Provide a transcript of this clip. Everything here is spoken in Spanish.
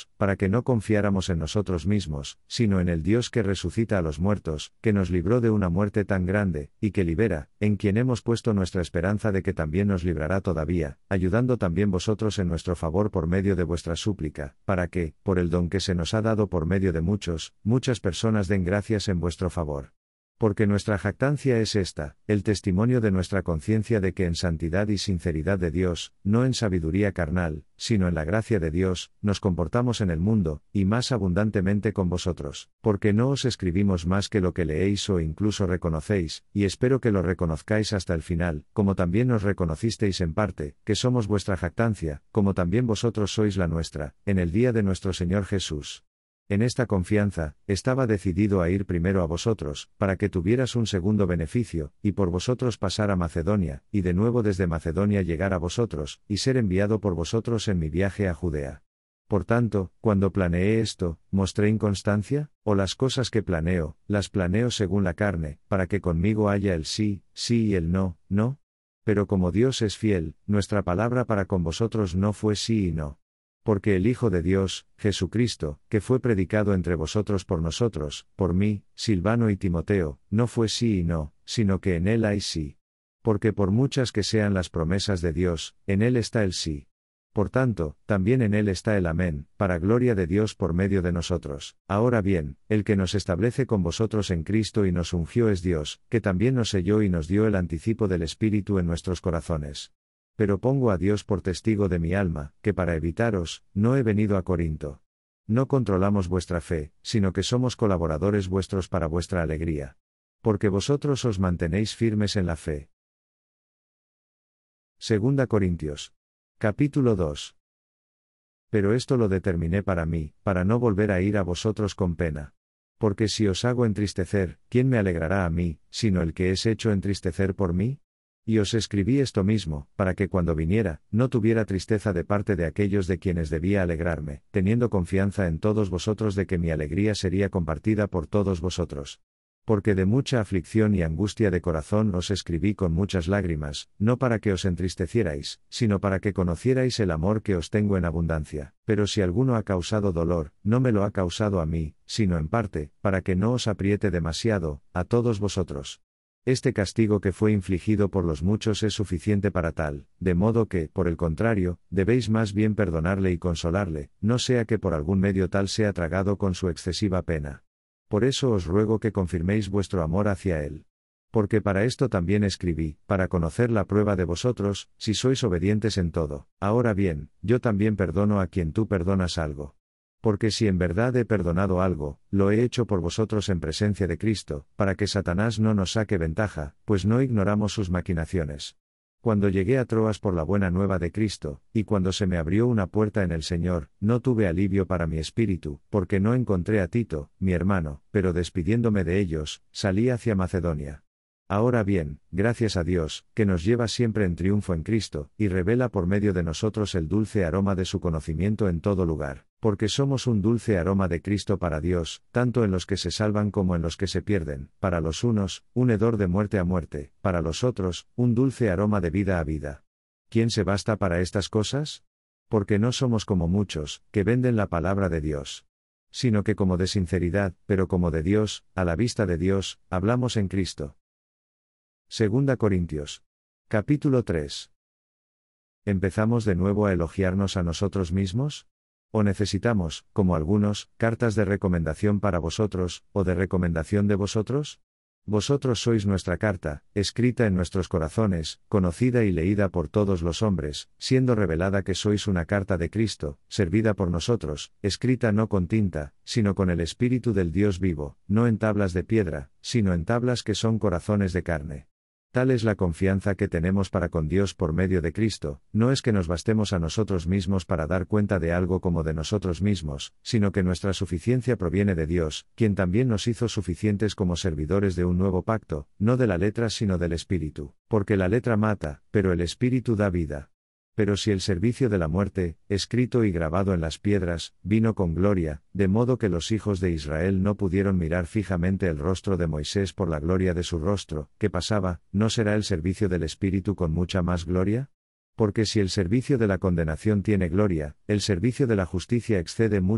para que no confiáramos en nosotros mismos, sino en el Dios que resucita a los muertos, que nos libró de una muerte tan grande, y que libera, en quien hemos puesto nuestra esperanza de que también nos librará todavía, ayudando también vosotros en nuestro favor por medio de vuestra súplica, para que, por el don que se nos ha dado por medio de muchas personas den gracias en vuestro favor. Porque nuestra jactancia es esta, el testimonio de nuestra conciencia de que en santidad y sinceridad de Dios, no en sabiduría carnal, sino en la gracia de Dios, nos comportamos en el mundo, y más abundantemente con vosotros, porque no os escribimos más que lo que leéis o incluso reconocéis, y espero que lo reconozcáis hasta el final, como también nos reconocisteis en parte, que somos vuestra jactancia, como también vosotros sois la nuestra, en el día de nuestro Señor Jesús. En esta confianza, estaba decidido a ir primero a vosotros, para que tuvieras un segundo beneficio, y por vosotros pasar a Macedonia, y de nuevo desde Macedonia llegar a vosotros, y ser enviado por vosotros en mi viaje a Judea. Por tanto, cuando planeé esto, ¿mostré inconstancia? ¿O las cosas que planeo, las planeo según la carne, para que conmigo haya el sí, sí y el no, no? Pero como Dios es fiel, nuestra palabra para con vosotros no fue sí y no. Porque el Hijo de Dios, Jesucristo, que fue predicado entre vosotros por nosotros, por mí, Silvano y Timoteo, no fue sí y no, sino que en él hay sí. Porque por muchas que sean las promesas de Dios, en él está el sí. Por tanto, también en él está el amén, para gloria de Dios por medio de nosotros. Ahora bien, el que nos establece con vosotros en Cristo y nos ungió es Dios, que también nos selló y nos dio el anticipo del Espíritu en nuestros corazones. Pero pongo a Dios por testigo de mi alma, que para evitaros, no he venido a Corinto. No controlamos vuestra fe, sino que somos colaboradores vuestros para vuestra alegría. Porque vosotros os mantenéis firmes en la fe. 2 Corintios. Capítulo 2. Pero esto lo determiné para mí, para no volver a ir a vosotros con pena. Porque si os hago entristecer, ¿quién me alegrará a mí, sino el que es hecho entristecer por mí? Y os escribí esto mismo, para que cuando viniera, no tuviera tristeza de parte de aquellos de quienes debía alegrarme, teniendo confianza en todos vosotros de que mi alegría sería compartida por todos vosotros. Porque de mucha aflicción y angustia de corazón os escribí con muchas lágrimas, no para que os entristecierais, sino para que conocierais el amor que os tengo en abundancia. Pero si alguno ha causado dolor, no me lo ha causado a mí, sino en parte, para que no os apriete demasiado, a todos vosotros. Este castigo que fue infligido por los muchos es suficiente para tal, de modo que, por el contrario, debéis más bien perdonarle y consolarle, no sea que por algún medio tal sea tragado con su excesiva pena. Por eso os ruego que confirméis vuestro amor hacia él. Porque para esto también escribí, para conocer la prueba de vosotros, si sois obedientes en todo. Ahora bien, yo también perdono a quien tú perdonas algo. Porque si en verdad he perdonado algo, lo he hecho por vosotros en presencia de Cristo, para que Satanás no nos saque ventaja, pues no ignoramos sus maquinaciones. Cuando llegué a Troas por la buena nueva de Cristo, y cuando se me abrió una puerta en el Señor, no tuve alivio para mi espíritu, porque no encontré a Tito, mi hermano, pero despidiéndome de ellos, salí hacia Macedonia. Ahora bien, gracias a Dios, que nos lleva siempre en triunfo en Cristo, y revela por medio de nosotros el dulce aroma de su conocimiento en todo lugar, porque somos un dulce aroma de Cristo para Dios, tanto en los que se salvan como en los que se pierden, para los unos, un hedor de muerte a muerte, para los otros, un dulce aroma de vida a vida. ¿Quién se basta para estas cosas? Porque no somos como muchos, que venden la palabra de Dios. Sino que como de sinceridad, pero como de Dios, a la vista de Dios, hablamos en Cristo. 2 Corintios. Capítulo 3. ¿Empezamos de nuevo a elogiarnos a nosotros mismos? ¿O necesitamos, como algunos, cartas de recomendación para vosotros, o de recomendación de vosotros? Vosotros sois nuestra carta, escrita en nuestros corazones, conocida y leída por todos los hombres, siendo revelada que sois una carta de Cristo, servida por nosotros, escrita no con tinta, sino con el Espíritu del Dios vivo, no en tablas de piedra, sino en tablas que son corazones de carne. Tal es la confianza que tenemos para con Dios por medio de Cristo, no es que nos bastemos a nosotros mismos para dar cuenta de algo como de nosotros mismos, sino que nuestra suficiencia proviene de Dios, quien también nos hizo suficientes como servidores de un nuevo pacto, no de la letra sino del Espíritu, porque la letra mata, pero el Espíritu da vida. Pero si el servicio de la muerte, escrito y grabado en las piedras, vino con gloria, de modo que los hijos de Israel no pudieron mirar fijamente el rostro de Moisés por la gloria de su rostro, que pasaba, ¿no será el servicio del Espíritu con mucha más gloria? Porque si el servicio de la condenación tiene gloria, el servicio de la justicia excede mucho